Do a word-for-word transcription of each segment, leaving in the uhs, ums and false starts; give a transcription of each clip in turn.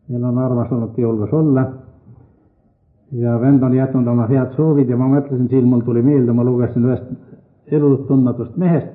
Neil on armas olnud julgus olla ja vend on jätnud oma head soovid ja ma mõtlesin, siin mul tuli meelde, ma lugesin ühest elutundmatust mehest,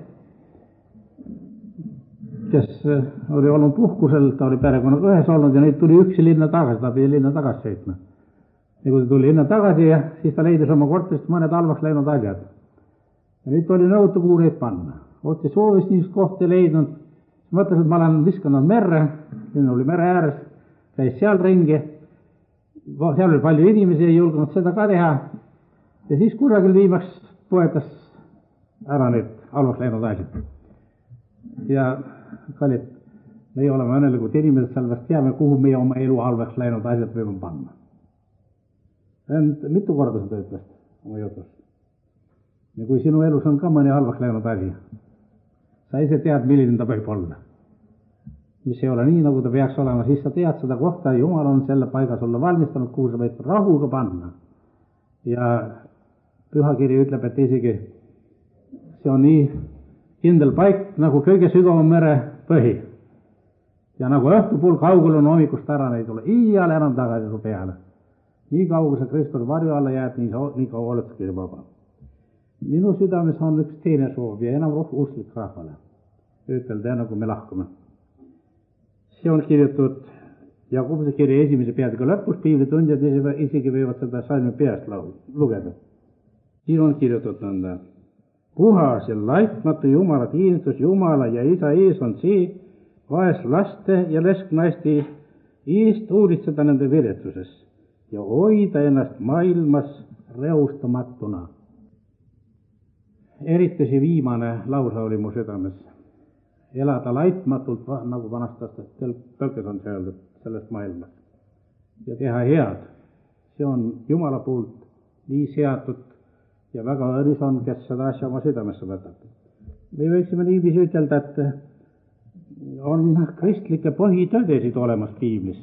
kes oli olnud puhkusel, ta oli perekonnaga ühes olnud ja nüüd tuli üksi linna tagasi, ta pidi linna tagasi sõitma. Ja kui ta tuli linna tagasi ja siis ta leidis oma korterist mõned halvaks läinud asjad. Ja nüüd oli nõutu, kuhu neid panna. Otsi soovis niisugust kohti leidnud, mõtles, et ma olen viskanud merre, siin oli mere ääres, käis seal ringi, seal oli palju inimesi, ei julgenud seda ka teha ja siis kusagil viimaks poetas ära need halvaks läinud asjad. Ja kallid, meie oleme õnnelikud inimesed, sellepärast teame, kuhu meie oma elu halvaks läinud asjad võime panna. Ent mitu korda seda ütles oma jutus. Ja kui sinu elus on ka mõni halvaks läinud asi, sa ise tead, milline ta võib olla. Mis ei ole nii, nagu ta peaks olema, siis sa tead seda kohta, Jumal on selle paiga sulle valmistanud, kuhu sa võid rahuga panna. Ja pühakiri ütleb, et isegi see on nii kindel paik, nagu kõige sügavam mere põhi. Ja nagu õhtupool kaugel on hommikust ära, ei tule iial enam tagasi su peale. Nii kaugel sa Kristuse varju alla jääd, nii, nii kaua oled sa vaba. Minu südames on üks teine soov ja enam usklik rahvale. Ütelda, nagu me lahkume. See on kirjutatud Jakobuse kirja esimese peatüki lõpus, piiblitundjad isegi võivad seda salmi peast lugeda. Siin on kirjutatud nõnda. Puhas ja laitmatu Jumala teenistus Jumala ja Isa ees on see, vaes laste ja lesknaiste eest hoolitseda nende viletsuses ja hoida ennast maailmas reustamatuna. Eriti see viimane lause oli mu südames. Elada laitmatult, nagu vanastast, tõlkes on see öeldud sellest maailmas. Ja teha head. See on Jumala poolt nii seatud ja väga õnnis on, kes seda asja oma südamesse võtab. Me võiksime niiviisi ütelda, et on kristlikke põhitõdesid olemas piiblis.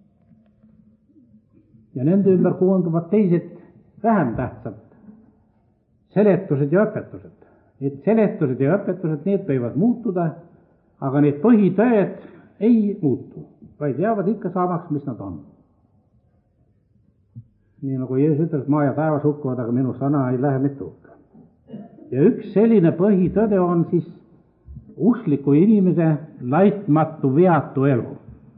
Ja nende ümber koonduvad teised vähem tähtsad seletused ja õpetused. Need seletused ja õpetused, need võivad muutuda, aga need põhitõed ei muutu, vaid jäävad ikka samaks, mis nad on. Nii nagu Jeesus ütles, maa ja taevas hukkuvad, aga minu sõna ei lähe mitte hukka. Ja üks selline põhitõde on siis uskliku inimese laitmatu, veatu elu.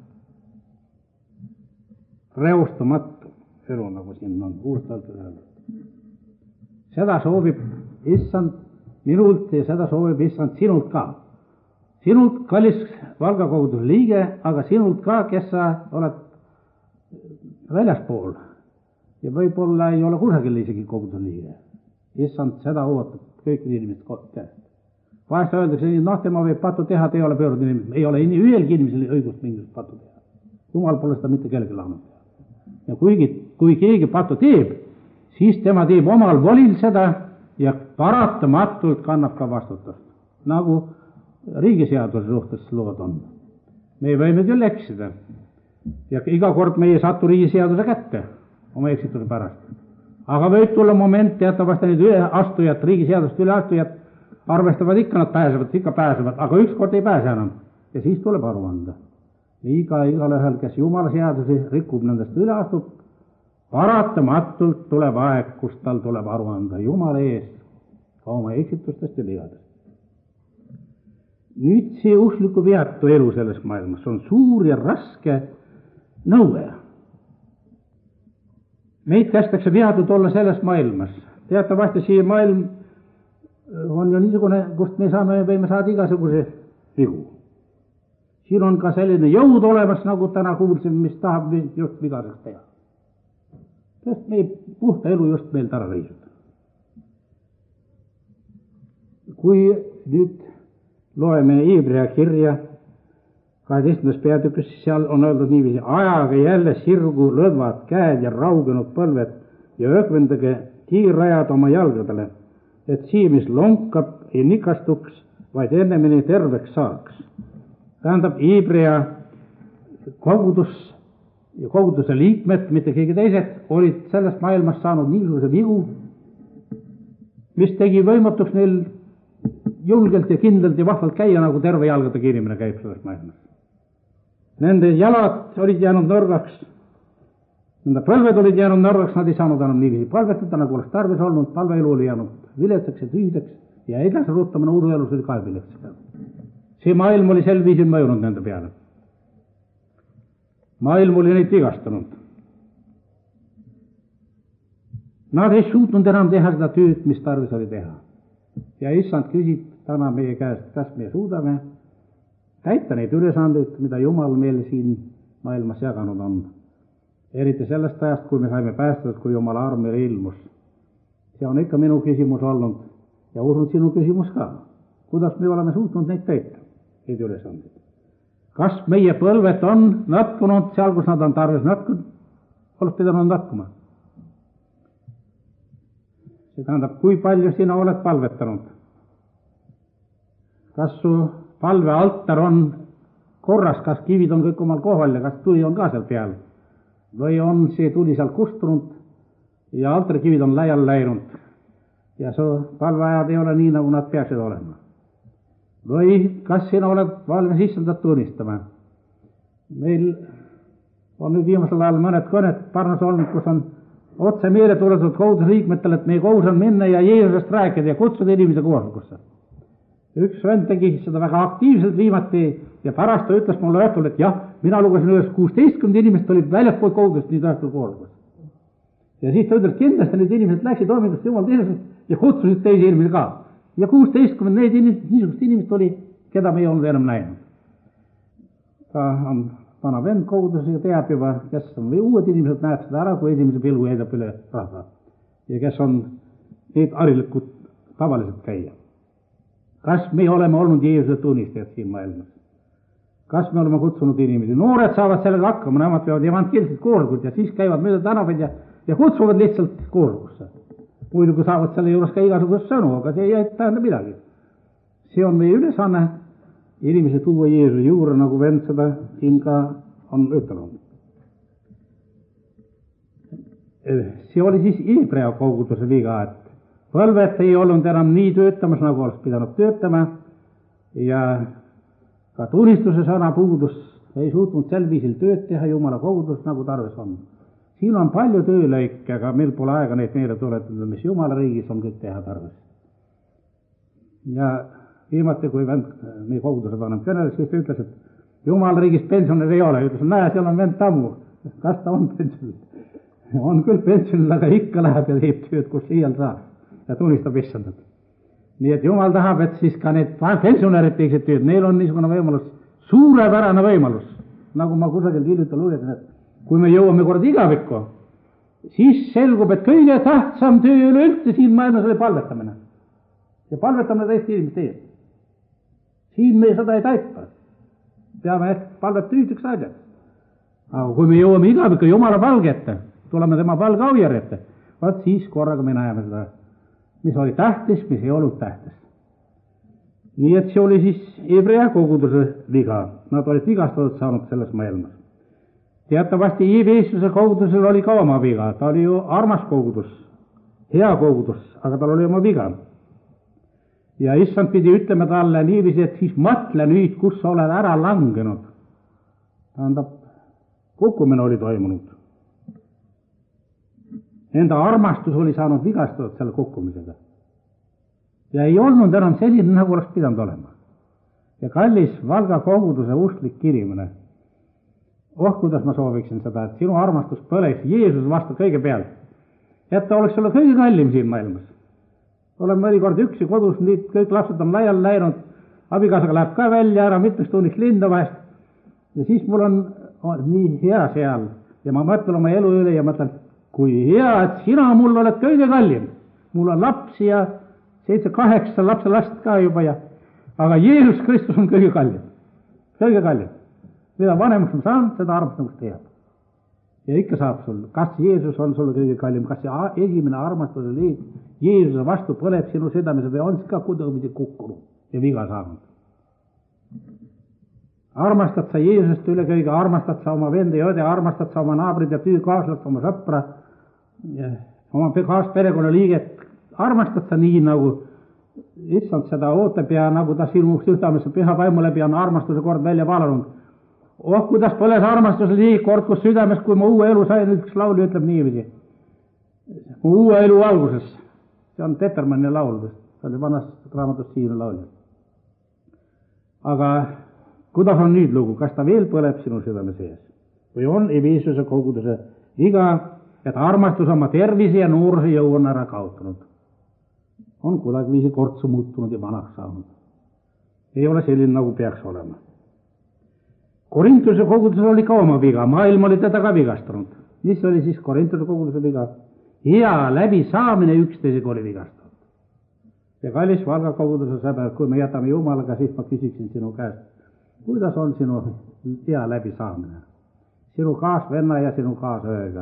Reustamatu elu, nagu siin on uustalt öeldud. Seda soovib issand minult ja seda soovib issand sinult ka. Sinult, kallis Valga koguduse liige, aga sinult ka, kes sa oled väljaspool. Ja võib-olla ei ole kusagil isegi koguduse liige. Issand seda ootab kõikide inimeste käest. Vahest öeldakse, et noh, tema võib patu teha, te ei ole pöördunud inimesed. Ei ole ühelgi inimesel õigust mingit patu teha. Jumal pole seda mitte kellegi lahnud. Ja kuigi, kui keegi patu teeb, siis tema teeb omal volil seda ja paratamatult kannab ka vastutust. Nagu riigiseaduse suhtes lood on. Me võime küll eksida. Ja iga kord meie ei satu riigiseaduse kätte oma eksituse pärast. Aga võib tulla moment, teatavasti need üleastujad, riigiseadust üleastujad arvestavad ikka, nad pääsevad, ikka pääsevad, aga ükskord ei pääse enam. Ja siis tuleb aru anda. Iga, igal ühel, kes Jumala seadusi rikub, nendest üle astub, paratamatult tuleb aeg, kus tal tuleb aru anda Jumala ees ka oma eksitustest ja vigadest. Nüüd see uskliku veatu elu selles maailmas on suur ja raske nõue. Meid kästakse veatud olla selles maailmas. Teatavasti see maailm on ju niisugune, kust me saame, võime saada igasuguse vigu. Siin on ka selline jõud olemas, nagu täna kuulsime, mis tahab just vigaseks teha. Sest meie puhta elu just meilt ära riisuda. Kui nüüd loeme Iibrea kirja kaheteistkümnendas peatükis, seal on öeldud niiviisi, ajaga jälle sirgu lõdvad käed ja raugenud põlved ja ökvendage kiirrajad oma jalgadele, et see, mis lonkab, ei nikastuks, vaid ennemini terveks saaks. Tähendab, Iibrea kogudus ja koguduse liikmed, mitte keegi teised, olid sellest maailmas saanud niisuguse vigu, mis tegi võimatuks neil julgelt ja kindlalt ja vahvalt käia, nagu terve jalgadega inimene käib selles maailmas. nende jalad olid jäänud nõrgaks, nende põlved olid jäänud nõrgaks, nad ei saanud enam niiviisi palvetada, nagu oleks tarvis olnud, palveelu oli jäänud viletsaks ja tühideks ja edasi ruutamine uduelus oli ka viletsaks. See maailm oli sel viisil mõjunud nende peale. Maailm oli neid vigastanud. Nad ei suutnud enam teha seda tööd, mis tarvis oli teha. Ja issand küsib täna meie käest, kas me suudame täita neid ülesandeid, mida Jumal meile siin maailmas jaganud on. Eriti sellest ajast, kui me saime päästud, kui Jumala arm meile ilmus. See on ikka minu küsimus olnud ja usun sinu küsimus ka. Kuidas me oleme suutnud neid täita, neid ülesandeid? Kas meie põlved on natkunud seal, kus nad on tarvis natkunud? Oleks pidanud natkuma. See tähendab, kui palju sina oled palvetanud. Kas su palvealtar on korras, kas kivid on kõik omal kohal ja kas tuli on ka seal peal? Või on see tuli seal kustunud ja altarkivid on laial läinud ja su palveajad ei ole nii, nagu nad peaksid olema? Või kas sina oled valmis issandat tunnistama? Meil on nüüd viimasel ajal mõned kõned Pärnus olnud, kus on otse meile tuletud kogudusliikmetele, et meie kohus on minna ja Jeesusest rääkida ja kutsuda inimese koosolekusse. Üks vend tegi seda väga aktiivselt viimati ja pärast ta ütles mulle õhtul, et jah, mina lugesin ühes kuusteistkümmend inimest olid väljaspool kogudust nüüd õhtul koosolekusse. Ja siis ta ütles, kindlasti need inimesed läksid hommikust Jumal teenusest ja kutsusid teisi inimesi ka. Ja kuusteistkümmend neid inimesed, niisugust inimest oli, keda me ei olnud enam näinud. Ta on vana vend kogudus ja teab juba, kes on, või uued inimesed näeb seda ära, kui esimese pilgu heidab üle rahva. Ja kes on need harilikud tavaliselt käia. Kas me oleme olnud Jeesuse tunnistajad siin maailmas? Kas me oleme kutsunud inimesi? Noored saavad sellega hakkama, nemad peavad evangeelset koosolekut ja siis käivad mööda tänavaid ja, ja kutsuvad lihtsalt koosolekusse. Muidugi saavad selle juures ka igasugust sõnu, aga see ei tähenda midagi. See on meie ülesanne inimese tuua Jeesuse juurde, nagu vend seda siin ka on ütelnud. See oli siis Hebrea koguduse viga, et põlved ei olnud enam nii töötamas, nagu oleks pidanud töötama ja ka tunnistuse sõna puudus, ei suutnud sel viisil tööd teha Jumala kogudus, nagu tarvis on. Siin on palju töölõike, aga meil pole aega neid meile tuletada, mis Jumala riigis on kõik teha tarvis. Ja viimati, kui vend meie koguduse vanem kõneles, siis ta ütles, et Jumala riigis pensionil ei ole. Ütles, näe, seal on vend Tammu. Kas ta on pensionil? On küll pensionil, aga ikka läheb ja teeb tööd, kus iial saab ja tunnistab issandat. Nii et Jumal tahab, et siis ka need pensionärid teeksid tööd. Neil on niisugune võimalus, suurepärane võimalus. Nagu ma kusagil hiljuti lugesin, et kui me jõuame kord igavikku, siis selgub, et kõige tähtsam töö üleüldse siin maailmas oli palvetamine. Ja palvetamine täiesti inimest ees. Siin me seda ei täita. Peame ehk palvet tüütüks asjad. Aga kui me jõuame igavikku Jumala palge ette, tuleme tema palge aujärje ette, vaat siis korraga me näeme seda, mis oli tähtis, mis ei olnud tähtis. Nii et see oli siis Hebrea koguduse viga. Nad olid vigastatud saanud selles maailmas. Teatavasti Jeesuse kogudusel oli ka oma viga. Ta oli ju armas kogudus, hea kogudus, aga tal oli oma viga. Ja issand pidi ütlema talle niiviisi, et siis mõtle nüüd, kus sa oled ära langenud. Tähendab, kukkumine oli toimunud. Enda armastus oli saanud vigastatud selle kukkumisega. Ja ei olnud enam selline, nagu oleks pidanud olema. Ja kallis Valga koguduse usklik inimene, oh, kuidas ma sooviksin seda, et sinu armastus põleks Jeesus vastu kõige pealt. Et ta oleks sulle kõige kallim siin maailmas. Olen mõnikord üksi kodus, nüüd kõik lapsed on laial läinud, abikaasaga läheb ka välja ära mitmeks tunniks linda vahest. Ja siis mul on, on nii hea seal ja ma mõtlen oma elu üle ja mõtlen, kui hea, et sina mul oled kõige kallim. Mul on lapsi ja seitse, kaheksa lapse last ka juba ja, aga Jeesus Kristus on kõige kallim. Kõige kallim. Mida vanemaks ma saan, seda armastus teab. Ja ikka saab sul, kas Jeesus on sulle kõige kallim, kas see esimene armastuse liit Jeesuse vastu põleb sinu südames või on see ka kuidagi kukkunud ja viga saanud. Armastad sa Jeesust üle kõige, armastad sa oma vende ja õde, armastad sa oma naabrid ja tüükaaslast, oma sõpra, oma kaasperekonna liiget, armastad sa nii, nagu issand seda ootab ja nagu ta sinu südamesse püha vaimu läbi on armastuse kord välja valanud. oh, kuidas põles armastus liig korkus südames, kui ma uue elu sain, üks laulja ütleb niiviisi. Uue elu alguses. See on Petermanni laul, see oli vanast raamatust Siivne laulja. Aga kuidas on nüüd lugu, kas ta veel põleb sinu südame sees? Või on Efesuse koguduse viga, et armastus oma tervise ja nooruse jõu on ära kaotanud? On kuidagi viisi kortsu muutunud ja vanaks saanud. Ei ole selline, nagu peaks olema. Korintuse kogudus oli ka oma viga, maailm oli teda ka vigastanud. Mis oli siis Korintuse koguduse viga? Hea läbi saamine üksteisega oli vigastatud. Ja kallis Valga koguduse sõber, kui me jätame Jumalaga, siis ma küsiksin sinu käest, kuidas on sinu hea läbi saamine? Sinu kaasvenna ja sinu kaasööga.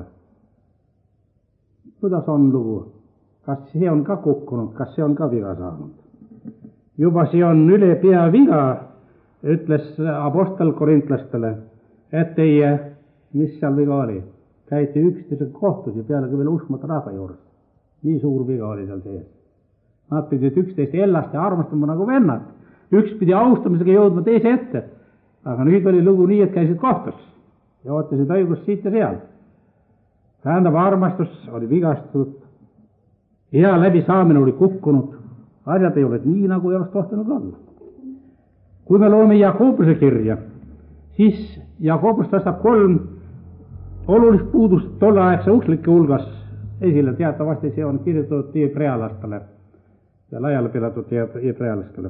Kuidas on lugu? Kas see on ka kukkunud? Kas see on ka viga saanud? Juba see on üle pea viga, ütles apostel korintlastele, et teie, mis seal viga oli, käite üksteisega kohtus ja pealegi veel uskmata rahva juures. Nii suur viga oli seal sees. Nad pidid üksteist ellast ja armastama nagu vennad. Üks pidi austamisega jõudma teise ette. Aga nüüd oli lugu nii, et käisid kohtus ja ootasid õigust siit ja seal. Tähendab, armastus oli vigastatud, hea läbi saamine oli kukkunud, asjad ei ole nii, nagu ei oleks tohtinud olla. Kui me loome Jakobuse kirja, siis Jakobus tõstab kolm olulist puudust tolleaegse usklike hulgas esile. Teatavasti see on kirjutatud hebrealastele ja laiale pilatud hebrealastele.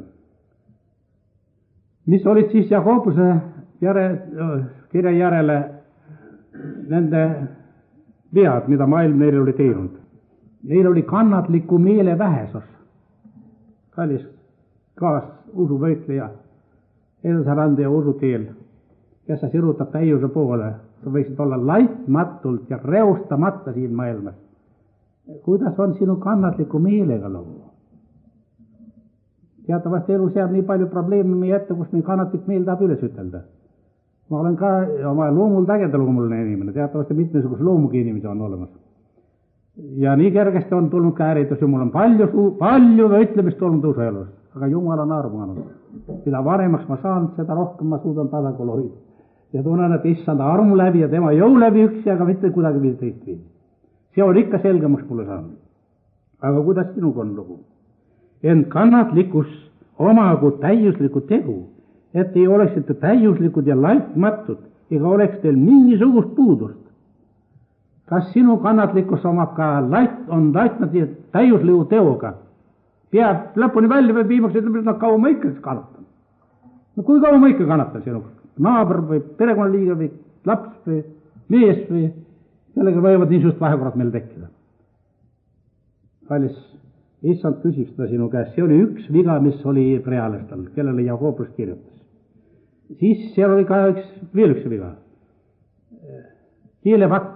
Mis olid siis Jakobuse järe, kirja järele nende vead, mida maailm neil oli teinud? Neil oli kannatliku meele vähesus. Kallis kaas usuvõitleja, edasarande ja usuteel, kes sa sirutab täiuse poole, sa võiksid olla laitmatult ja reustamata siin maailmas. Kuidas on sinu kannatliku meelega lugu? Teatavasti elu seab nii palju probleeme meie ette, kus meie kannatlik meel tahab üles ütelda. Ma olen ka oma loomult ägeda loomuline inimene, teatavasti mitmesuguse loomugi inimesi on olemas. Ja nii kergesti on tulnud ka ääritus, Jumal on palju, palju ütlemist olnud usu elus, aga Jumal on armuanud. Mida varemaks ma saan, seda rohkem ma suudan tasakaalu hoida. Ja tunnen, et issand armu läbi ja tema jõu läbi üksi, aga mitte kuidagi viis teist viis. See on ikka selgemaks mulle saanud. Aga kuidas sinuga on lugu? Ent kannatlikkus omagu täiuslikku tegu, et ei oleksite täiuslikud ja laitmatud, ega oleks teil mingisugust puudust. Kas sinu kannatlikkus omab ka lait, on laitmat ja täiusliku teoga? Peab lõpuni välja või viimaks ütleb, et no kaua ma ikka kannatan. No kui kaua ma ikka kannatan sinu naaber või perekonnaliige või laps või mees või sellega võivad niisugust vahekorrad meil tekkida. Kallis, issand küsib seda sinu käest. See oli üks viga, mis oli hebrealastel, kellele Jakobus kirjutas. Siis seal oli ka üks, veel üks viga. Keelevatt.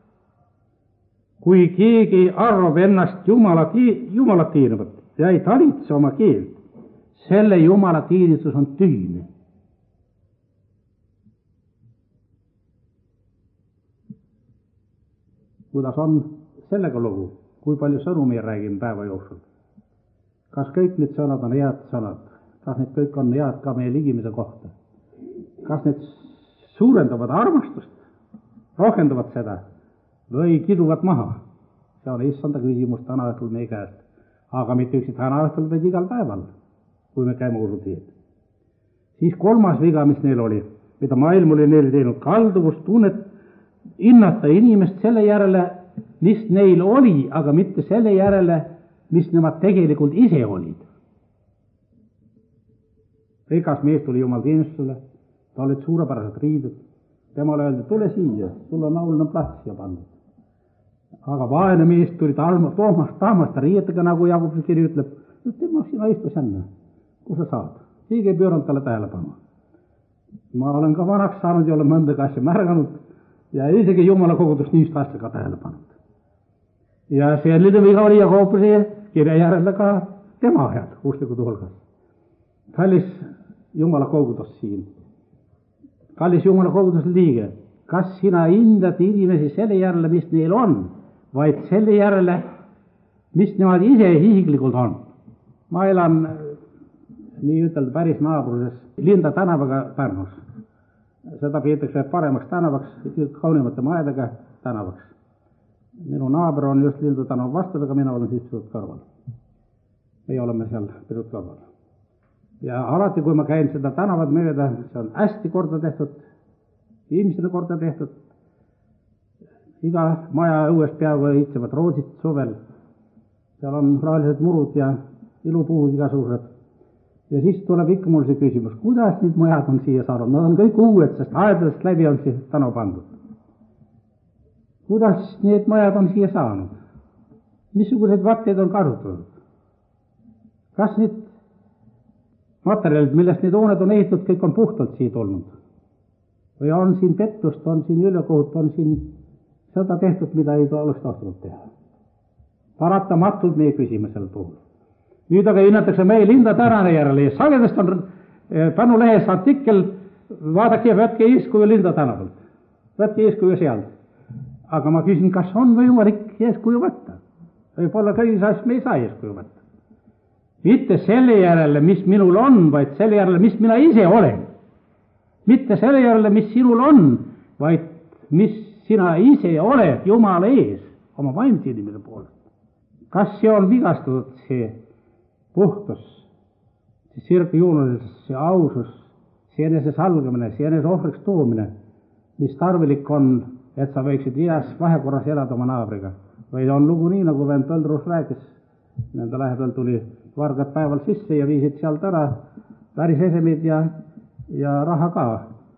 Kui keegi arvab ennast Jumala, Jumala tiirvat ja ei talitse oma keelt, selle Jumala tiiritus on tühine. Kuidas on sellega lugu? Kui palju sõnu me räägime päeva jooksul? Kas kõik need sõnad on head sõnad? Kas need kõik on head ka meie ligimise kohta? Kas need suurendavad armastust? Rohkendavad seda? Või kiduvad maha? See on issanda küsimus täna õhtul meie käest. Aga mitte üksi täna õhtul, vaid igal päeval, kui me käime usuteed. Siis kolmas viga, mis neil oli, mida maailm oli neile teinud, kalduvust, tunnet, hinnata inimest selle järele, mis neil oli, aga mitte selle järele, mis nemad tegelikult ise olid. Rikas mees tuli Jumal teenistusele, ta olid suurepärased riidud. Temale öeldi, tule siia, sul on auline plats ja pannud. Aga vaene mees tuli Toomas tahmasta riietega, nagu Jakobuse kiri ütleb, tema sina istus enne, kus sa saad. Keegi ei pööranud talle tähelepanu. Ma olen ka vanaks saanud ja olen mõndagi asja märganud ja isegi Jumala kogudust niist asja ka tähelepanud. Ja selline viga oli Jakobuse kirja järele ka tema ajal usklikud hulgas. Kallis Jumala kogudus siin. Kallis Jumala koguduse liige, kas sina hindad inimesi selle järele, mis neil on, vaid selle järele, mis nemad ise isiklikult on? Ma elan nii ütelda päris naabruses Linda tänavaga Pärnus. seda peetakse paremaks tänavaks, kaunimate majadega tänavaks. Minu naaber on just Lindu tänava vastal, aga mina olen siis pisut kõrval. Meie oleme seal pisut kõrval. Ja alati, kui ma käin seda tänavad mööda, see on hästi korda tehtud, viimsele korda tehtud. Iga maja õuest peaaegu iitsevad roodsid suvel. Seal on rahalised murud ja ilupuhud igasugused. Ja siis tuleb ikka mul see küsimus, kuidas need majad on siia saanud? Nad on kõik uued, sest aedadest läbi on siis tänav pandud. Kuidas need majad on siia saanud? Missugused vatteid on kasutatud? Kas need materjalid, millest need hooned on ehitatud, kõik on puhtalt siia tulnud? Või on siin pettust, on siin ülekohut, on siin seda tehtud, mida ei oleks tahtnud teha? Paratamatult meie küsime sel puhul. Nüüd aga hinnatakse meie Linda tänava järele ja sagedast on Pärnu lehes artikkel, vaadake ja võtke eeskuju Linda tänavalt. Võtke eeskuju sealt. Aga ma küsin, kas on võimalik eeskuju võtta? Võib-olla kõigis asjad me ei saa eeskuju võtta. Mitte selle järele, mis minul on, vaid selle järele, mis mina ise olen. Mitte selle järele, mis sinul on, vaid mis sina ise oled Jumala ees, oma vaimse inimese poolest. Kas see on vigastatud, see puhtus, see sirgjuunulisus, see ausus, see enese salgamine, see enese ohvriks toomine, mis tarvilik on, et sa võiksid ias vahekorras elada oma naabriga. Või on lugu nii, nagu vend Põldrus rääkis, nende lähedal tuli vargad päeval sisse ja viisid sealt ära päris esemid ja, ja raha ka.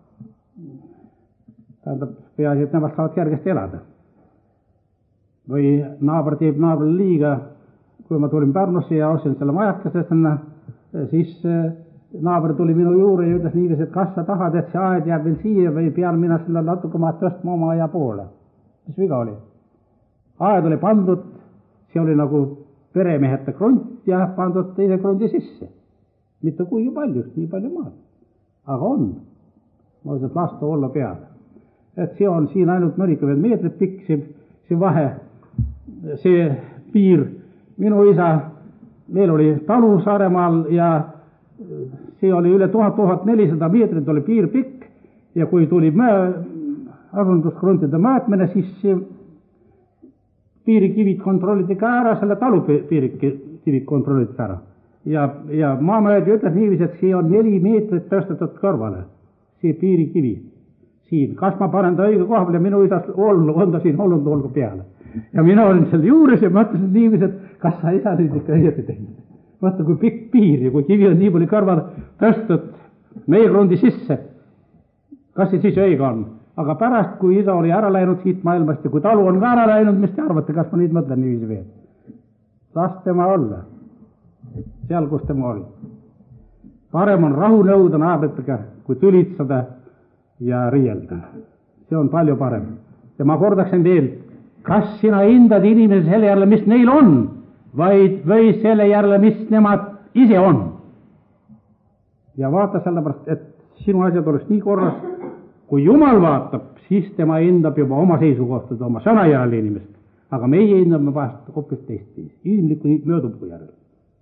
Tähendab, peaasi, et nemad saavad kergesti elada. Või naaber teeb naabrile liiga, kui ma tulin Pärnusse ja ostsin selle majakese sinna, siis naaber tuli minu juurde ja ütles niivis, et kas sa tahad, et see aed jääb veel siia või pean mina selle natuke maad tõstma oma aja poole. Mis viga oli? Aed oli pandud, see oli nagu peremehete krunt ja pandud teise krundi sisse. Mitte kuigi palju, nii palju maad. Aga on. Ma ütlen, et lasta olla peale. Et see on siin ainult mõnikümmend meetrit pikk, see, see vahe, see piir. Minu isa, meil oli talu Saaremaal ja see oli üle tuhat nelisada meetrit, oli piir pikk ja kui tuli asundusgruntide maatmine, siis see piirikivid kontrolliti ka ära, selle talu piirikivid kontrolliti ära. Ja, ja maamöödi ütles niivis, et see on neli meetrit tõstetud kõrvale, see piirikivi. Siin, kas ma panen ta õige koha peal ja minu isast ollu, on ta siin olnud olgu peale. Ja mina olin seal juures ja mõtlesin niivis, et kas sa isa nüüd ikka õieti teinud. Mõtle, kui pikk piir ja kui kivi on nii palju kõrval tõstud meie krundi sisse, kas see siis õige on? Aga pärast, kui isa oli ära läinud siit maailmast ja kui talu on ka ära läinud, mis te arvate, kas ma nüüd mõtlen niiviisi veel? Las tema olla, seal, kus tema oli. Parem on rahu nõuda naabritega, kui tülitsada ja riielda. See on palju parem. Ja ma kordaksin veel, kas sina hindad inimesi selle järele, mis neil on, vaid või selle järele, mis nemad ise on. Ja vaata sellepärast, et sinu asjad oleks nii korras, kui Jumal vaatab, siis tema hindab juba oma seisukohtade, oma sõnajärele inimest. Aga meie hindame vahest hoopis teist, inimliku möödupugu järele.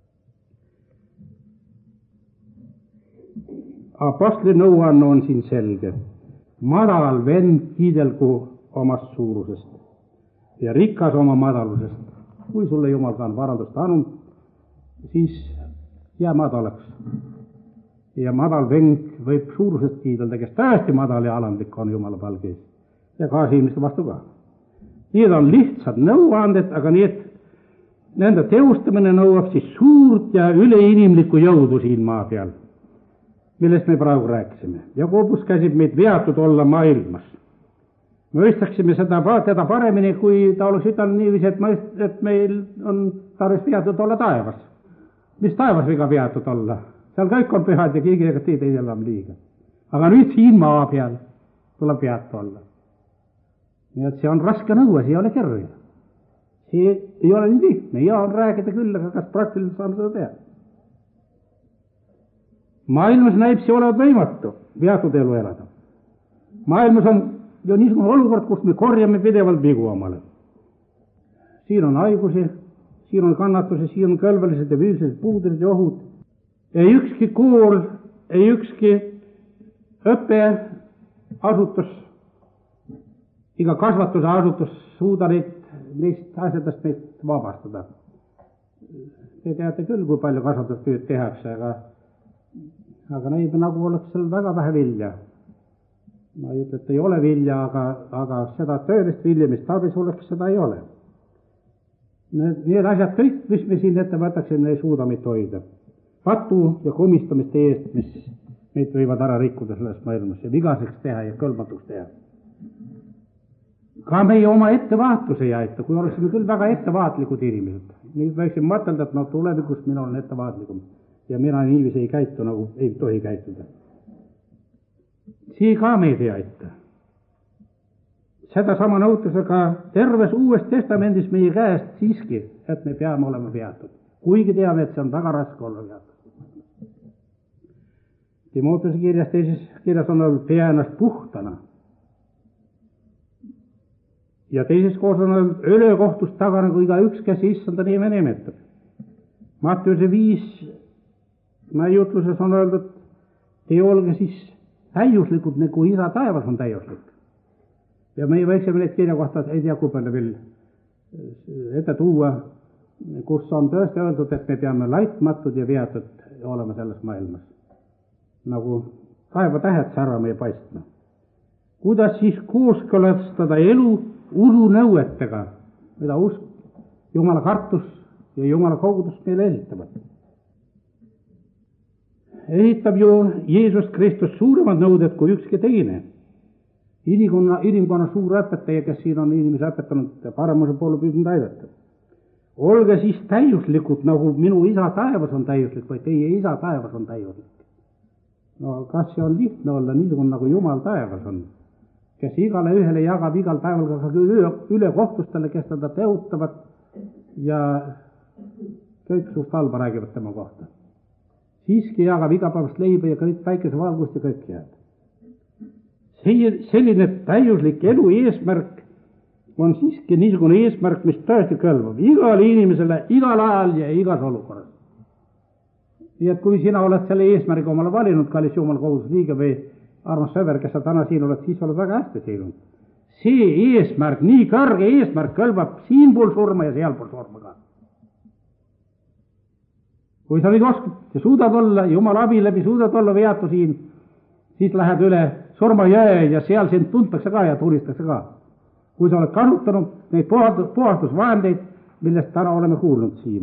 Apostli nõuanne on siin selge. Madal vend kiidelgu omast suurusest ja rikas oma madalusest. Kui sulle Jumal ka on varandust andnud, siis jää madalaks. Ja madal vend võib suurusest kiidelda, kes tõesti madal ja alandlik on Jumala palge ees. Ja kaasinimeste vastu ka. Need on lihtsad nõuanded, aga need, nende teostamine nõuab siis suurt ja üleinimlikku jõudu siin maa peal, millest me praegu rääkisime. Jakobus käsib meid veatud olla maailmas. Me mõistaksime seda, teda paremini, kui ta oleks ütelnud niiviisi, et, mõist, et meil on tarvis veatud olla taevas. Mis taevas viga veatud olla? Seal kõik on pühad ja keegi ega teid ei elab liiga. Aga nüüd siin maa peal tuleb veatu olla. Nii et see on raske nõue, see ei ole kerge. See ei ole nii lihtne. Ja on räägida küll, aga kas praktiliselt saame seda teha? Maailmas näib see olevat võimatu veatud elu elada. Maailmas on ju niisugune olukord, kus me korjame pidevalt vigu omale. Siin on haigusi, siin on kannatusi, siin on kõlbelised ja füüsilised puudused ja ohud. Ei ükski kool, ei ükski õpe asutus, iga kasvatuse asutus suuda neid, neist asjadest meid vabastada. Te teate küll, kui palju kasvatustööd tehakse, aga, aga näib nagu oleks seal väga vähe vilja. Ma ei ütle, et ei ole vilja, aga, aga seda tõelist vilja, mis tarvis oleks, seda ei ole. Need, need asjad kõik, mis me siin ette võtaksime, ei suuda meid hoida. Patu ja komistamiste eest, mis meid võivad ära rikkuda selles maailmas ja vigaseks teha ja kõlbatuks teha. Ka meie oma ettevaatlus ei aita, kui oleksime küll väga ettevaatlikud inimesed. Nüüd võiksime mõtelda, et no tulevikus mina olen ettevaatlikum ja mina niiviisi ei käitu, nagu ei tohi käituda. See ka meid ei aita. Seda sama nõutusega terves Uues Testamendis meie käest siiski, et me peame olema veatud. Kuigi teame, et see on väga raske olla veatud. Timootuse kirjas, teises kirjas on olnud pea ennast puhtana. Ja teises koos on olnud ölekohtust tagana, kui iga üks, kes issanda nime nimetab. Mattiuse viis jutluses on öeldud, te olge siis täiuslikud, nagu isa taevas on täiuslik. Ja me võiksime neid kirja kohta, ei tea, kui palju veel ette tuua, kus on tõesti öeldud, et me peame laitmatud ja veatud olema selles maailmas. Nagu taeva tähed särva meie paistma. Kuidas siis kooskõlastada elu usu nõuetega, mida usk, Jumala kartus ja Jumala kogudus meile esitavad. Esitab ju Jeesus Kristus suuremad nõuded kui ükski teine. Inimkonna, inimkonna suur õpetaja, kes siin on inimese õpetanud ja paremuse poole püüdnud aidata. Olge siis täiuslikud, nagu minu isa taevas on täiuslik või teie isa taevas on täiuslik. No kas see on lihtne olla niisugune, nagu Jumal taevas on, kes igale ühele jagab igal päeval ka üle, üle kohtustele, kes teda teutavad ja kõik suust halba räägivad tema kohta. Siiski jagab igapäevast leiba ja kõik päikesevalgust ja kõik jääb. Selline täiuslik elu eesmärk on siiski niisugune eesmärk, mis tõesti kõlbab igale inimesele, igal ajal ja igas olukorras. Nii et kui sina oled selle eesmärgi omale valinud, kallis Jumala koguduse liige või armas sõber, kes sa täna siin oled, siis oled väga hästi teinud. See eesmärk, nii kõrge eesmärk kõlbab siinpool surma ja sealpool surma ka. Kui sa nüüd oskad ja suudad olla, Jumala abi läbi suudad olla veatu siin, siis lähed üle surma jõe ja seal sind tuntakse ka ja tulistakse ka. Kui sa oled kasutanud neid puhastusvahendeid, millest täna oleme kuulnud siin.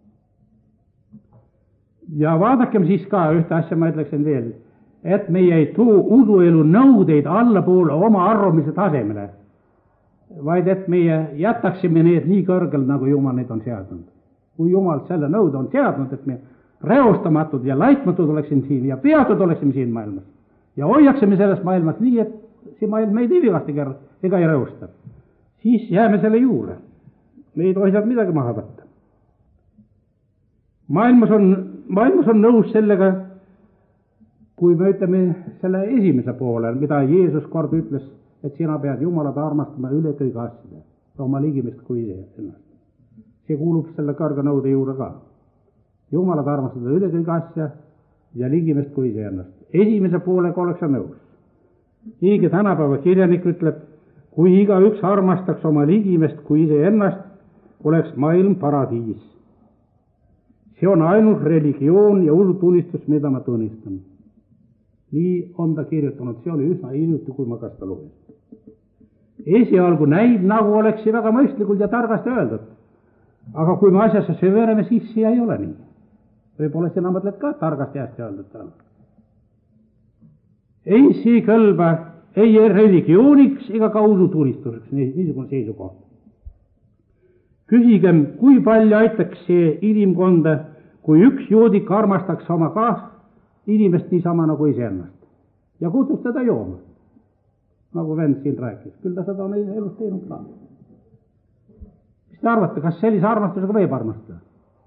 Ja vaadakem siis ka ühte asja, ma ütleksin veel, et meie ei too usuelu nõudeid allapoole oma arvamise tasemele, vaid et meie jätaksime need nii kõrgel, nagu Jumal neid on seadnud. Kui Jumal selle nõude on seadnud, et me reostamatud ja laitmatud oleksime siin ja peatud oleksime siin maailmas ja hoiaksime selles maailmas nii, et see maailm meid ei vigasti ega ei reosta, siis jääme selle juurde. Me ei tohi sealt midagi maha võtta. Maailmas on, maailmas on nõus sellega, kui me ütleme selle esimese poole, mida Jeesus kord ütles, et sina pead Jumalat armastama üle kõige asjade, oma ligimist kui ise ennast. See kuulub selle kõrge nõude juurde ka. Jumalat armastada üle kõige asja ja ligimist kui ise ennast. Esimese poolega oleks nõus. Iigi tänapäeva kirjanik ütleb, kui iga üks armastaks oma ligimest kui ise ennast, oleks maailm paradiis. See on ainus religioon ja usutunnistus, mida ma tunnistan. Nii on ta kirjutanud, see oli üsna hiljuti, kui ma kas ta lugesin. Esialgu näib, nagu oleks see väga mõistlikult ja targasti öeldud. Aga kui me asjasse süveneme, siis see ei ole nii. Võib-olla sina mõtled ka targasti hästi öeldud. Ei see kõlba ei religiooniks ega ka usutunnistuseks, niisugune seisukoht. Küsigem, kui palju aitaks see inimkonda, kui üks joodik armastaks oma kaas inimest niisama nagu iseennast ja kutsuks teda jooma, nagu vend siin rääkis. Küll ta seda on elus teinud ka. Mis te arvate, kas sellise armastusega võib armastada?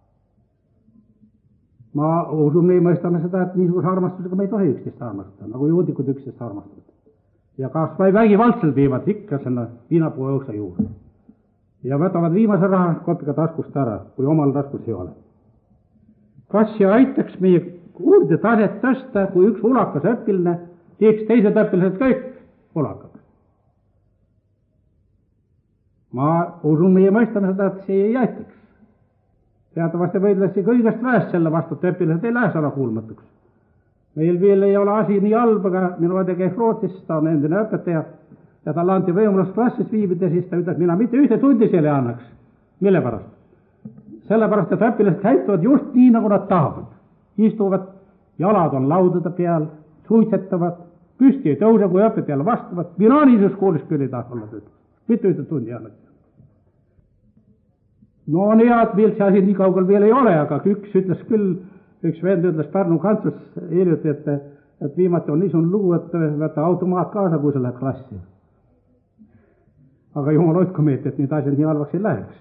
Ma usun, me mõistame seda, et niisuguse armastusega me ei tohi üksteist armastada, nagu joodikud üksteist armastavad. Ja kas vai vägivaldselt viivad ikka selle viinapuu õuksa juurde. Ja võtavad viimase raha kopika taskust ära, kui omal taskus ei ole. Kas see aitaks meie kuurde taset tõsta, kui üks ulakas õpiline teeks teised õpilised kõik polakad. Ma usun, meie mõistame seda, et see ei aitaks. Teatavasti võidlesi kõigest väest selle vastu, et õpilased ei lähe sõna kuulmatuks. Meil veel ei ole asi nii halb, aga minu õde käis Rootsis, ta on endine õpetaja ja talle anti võimalus klassis viibida, siis ta ütles, mina mitte ühte tundi selle annaks. Mille pärast? Sellepärast, et õpilased käituvad just nii, nagu nad tahavad. Istuvad, jalad on laudade peal, suitsetavad, püsti ei tõuse, kui õpetajale vastavad. Mina niisus koolis küll ei taha olla tööd. Mitte ühte tundi annaks. No on hea, et meil see asi nii kaugel veel ei ole, aga üks ütles küll, üks vend ütles Pärnu kantsus hiljuti, et, et viimati on niisugune lugu, et võtta automaat kaasa, kui sa lähed klassi. Aga jumal hoidku meid, et need asjad nii halvaks ei läheks.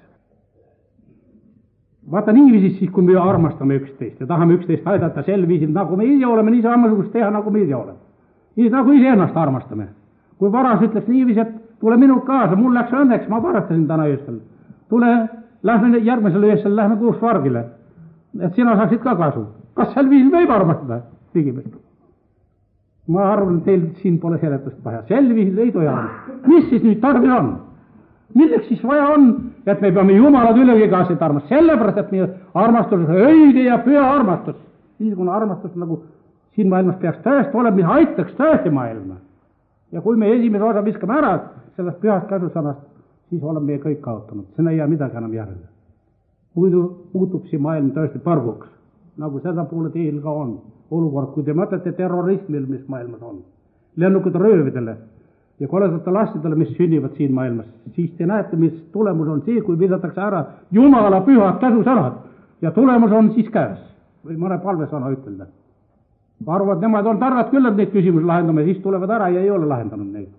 Vaata niiviisi siis, kui me armastame üksteist ja tahame üksteist aidata sel viisil, nagu me ise oleme, nii samasugust teha, nagu me ise oleme. Nii nagu ise ennast armastame. Kui varas ütleks niiviisi, et tule minult kaasa, mul läks õnneks, ma parastasin täna ööstel. Tule, lähme järgmisel ööstel, lähme kuus vargile, et sina saaksid ka kasu. Kas sel viisil võib armastada? Ligimest. Ma arvan, teil siin pole seletust vaja. Sel viisil ei tohi armastada. Mis siis nüüd tarvis on? Milleks siis vaja on, et me peame jumalad ülegi kaasa armastada? Sellepärast, et meie armastus on õige ja püha armastus. Niisugune armastus, nagu siin maailmas peaks tõesti olema, mis aitaks tõesti maailma. Ja kui me esimese osa viskame ära sellest pühast käsusanast, siis oleme meie kõik kaotanud. See ei jää midagi enam järele. Muidu muutub see maailm tõesti parguks, nagu seda poole teil ka on. Olukord, kui te mõtlete terrorismil, mis maailmas on, lennukid röövidele ja koledate lastidele, mis sünnivad siin maailmas, siis te näete, mis tulemus on see, kui visatakse ära Jumala pühad käsusanad ja tulemus on siis käes. Või mõne palvesana ütelda. Ma arvan, et nemad on targad küll, et neid küsimusi lahendame, siis tulevad ära ja ei ole lahendanud neid.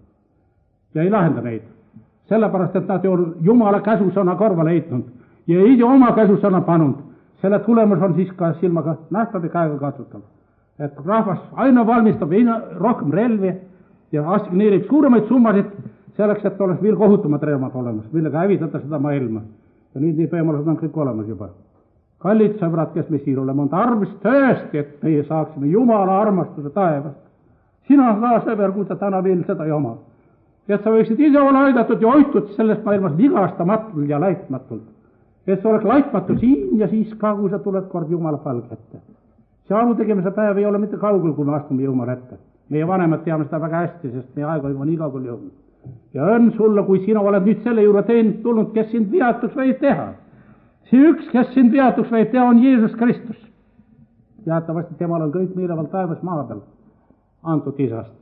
Ja ei lahenda neid. Sellepärast, et nad on Jumala käsusõna korvale heitnud ja ise oma käsusõna pannud. Selle tulemus on siis ka silmaga nähtav ja käega katsutav. Et rahvas aina valmistab aina rohkem relvi ja assigneerib suuremaid summasid selleks, et oleks veel kohutumad relvad olemas, millega hävitada seda maailma. Ja nüüd nii võimalused on kõik olemas juba. Kallid sõbrad, kes me siin oleme, on tarvis tõesti, et meie saaksime Jumala armastuse taevast. Sina ka, sõber, kui sa täna veel seda ei oma. Et sa võiksid ise olla aidatud ja hoitud sellest maailmas vigastamatult ja laitmatult. Et sa oleks laitmatu siin ja siis ka, kui sa tuled kord Jumala palge ette. See aru tegemise päev ei ole mitte kaugel, kui me astume Jumala ette. Meie vanemad teame seda väga hästi, sest meie aeg on nii kaugel jõudnud. Ja õnn sulle, kui sina oled nüüd selle juurde teinud, tulnud, kes sind viatuks võib teha. See üks, kes sind viatuks võib teha, on Jeesus Kristus. Teatavasti temal on kõik meelevald taevas maa peal antud isast.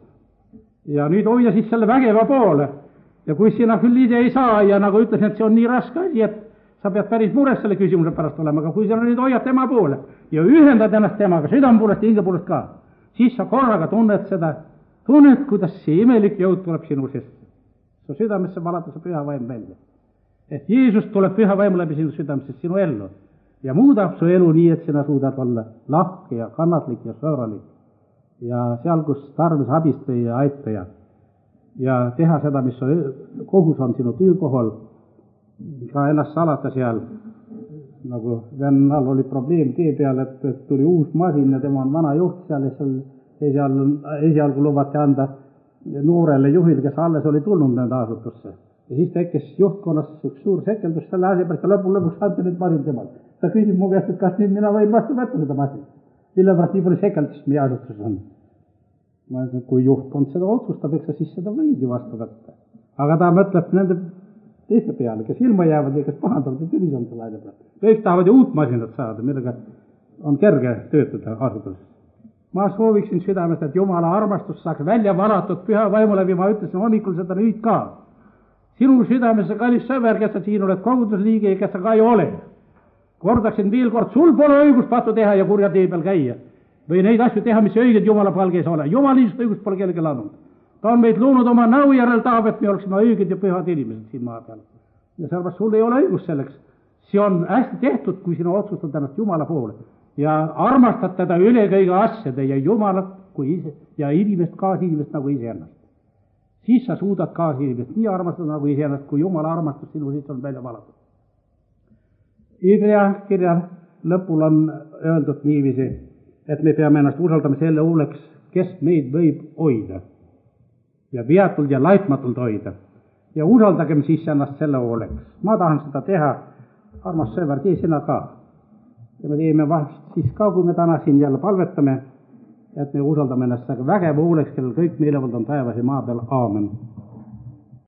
Ja nüüd hoia siis selle vägeva poole. Ja kui sina küll ise ei saa ja nagu ütlesin, et see on nii raske asi, et sa pead päris mures selle küsimuse pärast olema, aga kui sa nüüd hoiad tema poole ja ühendad ennast temaga südamepoolest ja hingepoolest ka, siis sa korraga tunned seda, tunned, kuidas see imelik jõud tuleb sinu sisse. Su südamesse valada see püha vaim välja. Et Jeesus tuleb püha vaim läbi sinu südamesse sinu ellu ja muudab su elu nii, et sina suudad olla lahke ja kannatlik ja sõbralik ja seal, kus tarvis abistaja ja aitaja ja teha seda, mis kohus on sinu töökohal, ka ennast salata seal, nagu vennal oli probleem tee peal, et tuli uus masin ja tema on vana juht seal ja seal esialgu, esialgu lubati anda noorele juhil, kes alles oli tulnud nende asutusse. Ja siis tekkis juhtkonnas üks suur sekeldus selle asja pärast ja lõpul lõpuks ante nüüd masin temal. Ta küsib mu käest, et kas nüüd mina võin vastu võtta seda masin. Mille pärast nii palju sekeldust meie asutuses on. Ma ütlen, kui juhtkond seda otsustab, eks sa siis seda võidi vastu võtta. Aga ta mõtleb nende teiste peale, kes ilma jäävad ja kes pahandavad ja tülis on selle aja peal. Kõik tahavad ju uut masinat saada, millega on kerge töötada asutuses. Ma sooviksin südamest, et Jumala armastus saaks välja valatud püha vaimu läbi, ma ütlesin hommikul seda nüüd ka. Sinu südamesse, kallis sõber, kes sa siin oled kogudusliige ja kes sa ka ei ole. Kordaksin veel kord, sul pole õigust pattu teha ja kurja tee peal käia. Või neid asju teha, mis õiged Jumala palges ole. Jumal niisugust õigust pole kellelgi andnud. Ta on meid loonud oma näu järel tahab, et me oleksime õiged ja pühad inimesed siin maa peal. Ja sellepärast sul ei ole õigust selleks. See on hästi tehtud, kui sina otsustad ennast Jumala poole. Ja armastad teda üle kõige asjade ja Jumalat kui ise, ja inimest, kaasinimest nagu ise ennast. Siis sa suudad kaasinimest nii armastada nagu ise ennast, kui Jumala armastus sinu siit on välja valatud. Hebrea kirja lõpul on öeldud niiviisi, et me peame ennast usaldama selle huuleks, kes meid võib hoida. ja viatult ja laitmatult hoida. Ja usaldagem siis ennast selle hooleks. Ma tahan seda teha, armas sõber, tee sina ka. Ja me teeme vahest siis ka, kui me täna siin jälle palvetame, et me usaldame ennast vägeva hooleks, kellel kõik meelevald on taevas ja maa peal. Aamen.